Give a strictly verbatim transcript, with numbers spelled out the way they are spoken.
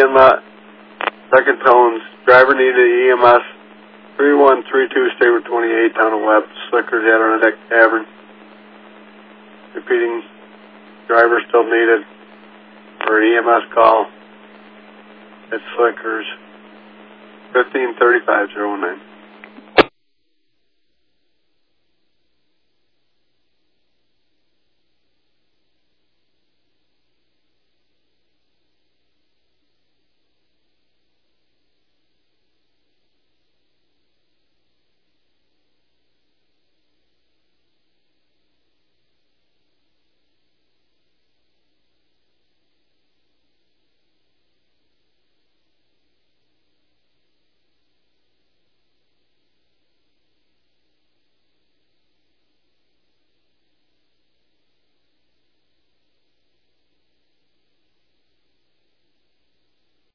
end lot, second tones. Driver needed E M S. three one three two, State Route twenty-eight, Town of Webb, Slickers, Adirondack Tavern. Repeating, driver still needed for an E M S call at Slickers, fifteen thirty-five oh nine.